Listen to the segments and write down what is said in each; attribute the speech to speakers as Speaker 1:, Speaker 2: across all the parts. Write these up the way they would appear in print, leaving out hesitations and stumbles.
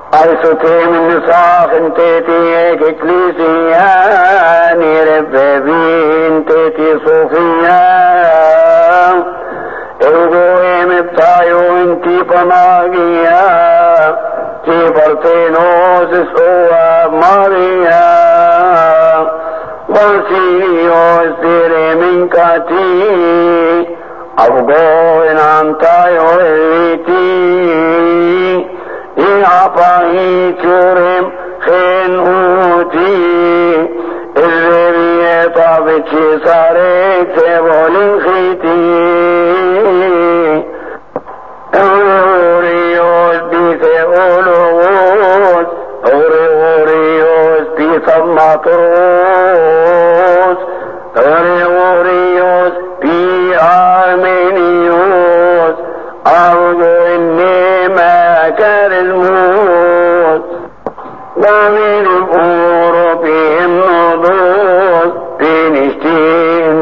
Speaker 1: أرسوتي من نصاخ تيتي ككليسيان ربابين تيتي صوفيان إرغوي مبتايو انتي بناغيا تي برتينوس سوا ماريا وسيريوس ديري من كاتي أبغوين أنتايو إليتي إعطاهي تورم خين أوتي الربية طابتشي صاريك تبولين خيتي أوريوس بيثيولوس أوريوس بيثماتروس أوريوس بأرمينيوس أرجو إني ما كان الموت ومن أوروبهم نضوص بنشتين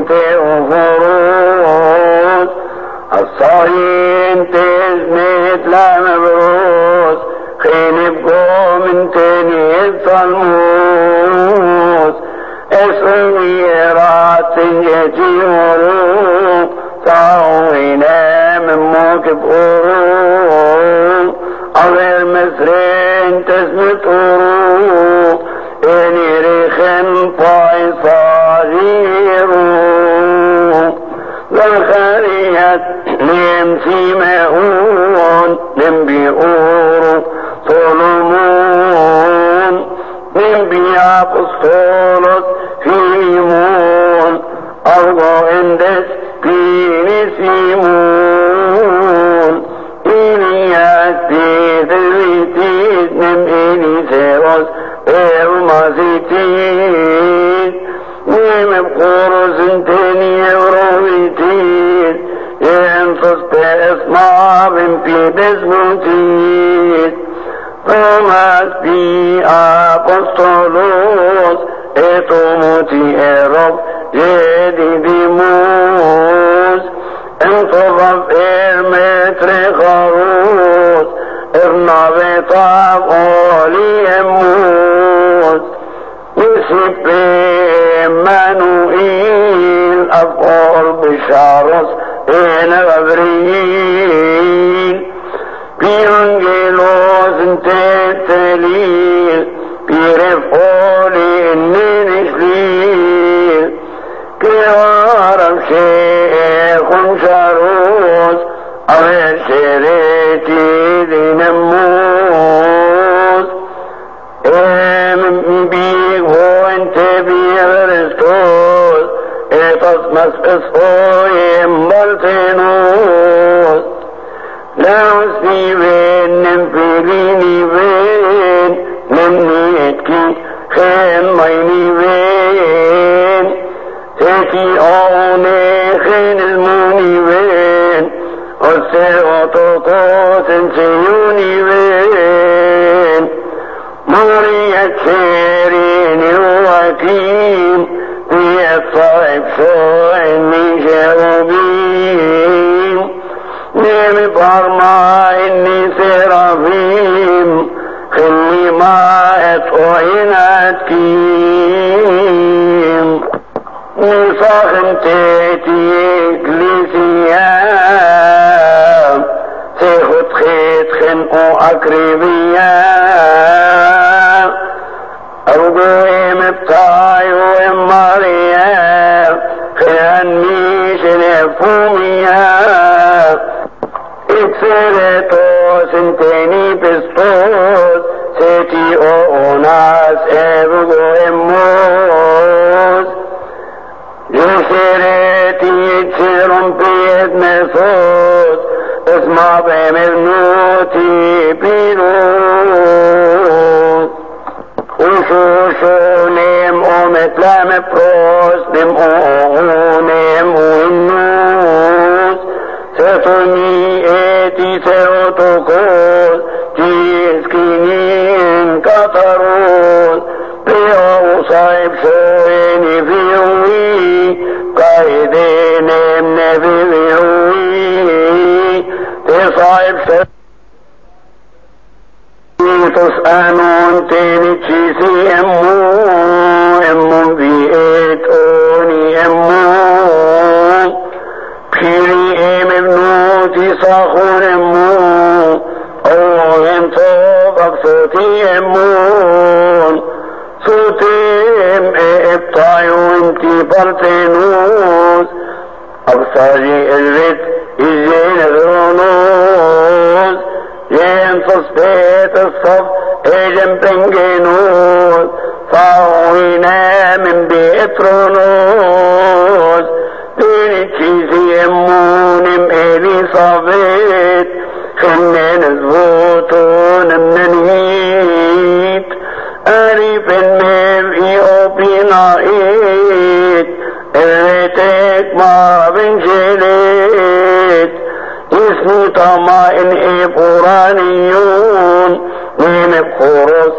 Speaker 1: تأفروس الصهين تزمت لمبروس خين بقوم تاني الظلموس اسويرات يجي وروق طاوينا من موكب أوروق أغير مصرين تسمت أوروق إني ريخن طاي صغيروق ذخريت نمسي مهون نمبي أوروق صلمون نمبي أقصولت فيمون أرغو اندس بيني سيمون إلياس بيد الويتيد نم إلي سيروس إرمازيتيد نم بقورس انتني ورويتيد ينصص باسمع من بيدس موتيد توماس بي أبوستولوس إتوموتي إيروب يدي ديموس انصرف إرمتري خروس إرنابي طاب أولي يموس يسيب مانوئيل أفقال بشارس إن غبريل بيانجيلوس انتتليل بيرفولي النينشليل كيارم شيخ شاروس أغير شريتي دي نموس بيك هو انت بيغرستوس اتصمس اسقوي مبالتينوس لاوسي بين نمفليني بين نمنيتكي خين ميني بين تكي اوني خين الموني بين والسيوتوكوس انسيوني بين مرية سيرين الوكيم في الصائب سوء من شعوبين نيم برما إني سرافيم خلي ما اتويناتكيم نصاخ تيتي إكليسيام سيخد خيط خنقو أقربيام أرجوي مبتاي وماريام خياني شنفوميام إكسرتوس انتني بستوس سيتي أوناس أبغو إموس يسرتي يتسرم بيد مسوس اسمع بمرنوتي بيروس وشوشو نيم ومتلام بروس نيم نيم ونوس ستوني اتي سيوتوكوس تيسكينين كاتروس بيو صايب شويني فيوي قايدين نبي فيوي تصايب شويني anon tenichisi emmu viet oni emmu piri emnuti sakhun emmu ohem tobak soti emmu sotem ebtayu inti partenus absari elvet izin agronus ينصص بيت الصف اجم بنجنوز فاوينا من بيت رونوز ديني تشيزي يمونم الي صفيت خنين زبوتون منهيت أليف المبئي وبنائيت الريتك ما بنجليت اسمي طمائن إبرانيون من بخورس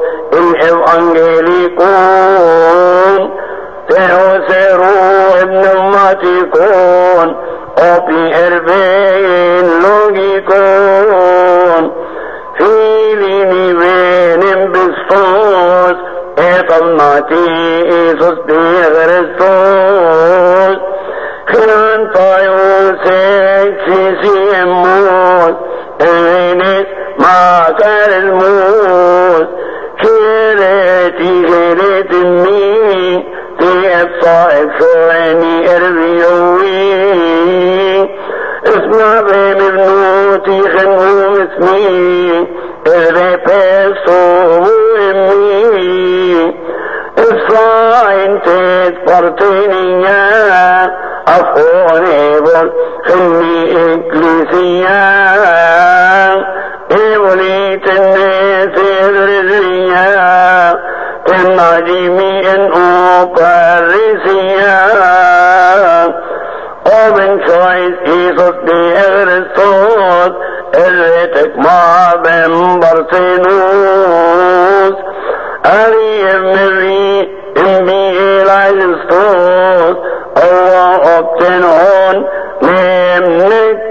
Speaker 1: الإفانجيليكون تهوسروا ابن ماتيكون أبي إربين لوجيكون فيليني بين بستوس إطلماتي إيسوس بيغرستوس خيران طيوسك شيسي الموت الغنس ما كان الموت كيرتي غيرت المين تيب صائب شواني اربيوي اسمع بين ابنوتي خنو اسمي الريبسو امي اسمع انت تبرتينيا أفونيبل خلي إكليسيا إبليت الناس الرزيا تنجمي إن أوباريسيا ومن شويس إيسوس بإغرستوس الريتك ما بمبرسينوس أريم مري إمبي إلايستوس الله أبتنون نمنك